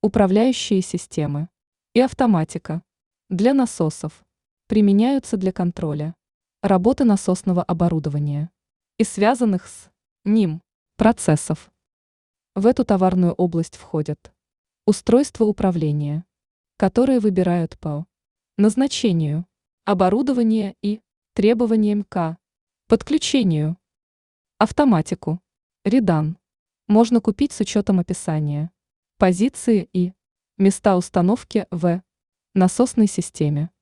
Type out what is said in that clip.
Управляющие системы и автоматика для насосов применяются для контроля работы насосного оборудования и связанных с ним процессов. В эту товарную область входят устройства управления, которые выбирают по назначению, оборудования и требованиям к подключению, автоматику, редан можно купить с учетом описания, позиции и места установки в насосной системе.